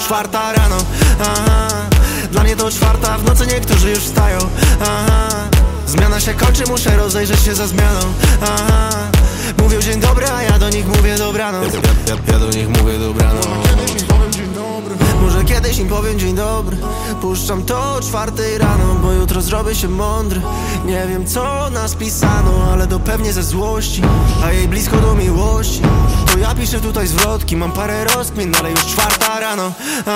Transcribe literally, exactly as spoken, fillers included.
czwarta rano. Aha, dla mnie to czwarta w nocy, niektórzy już wstają. Aha, zmiana się kończy, muszę rozejrzeć się za zmianą. Aha, mówią dzień dobry, a ja do nich mówię dobranoc. Ja, ja, ja do nich mówię dobranoc. Może kiedyś im powiem dzień dobry. Puszczam to o czwartej rano, bo jutro zrobię się mądry. Nie wiem co nas pisano, ale to pewnie ze złości, a jej blisko do miłości. To ja piszę tutaj zwrotki, mam parę rozkmin, ale już czwarta rano.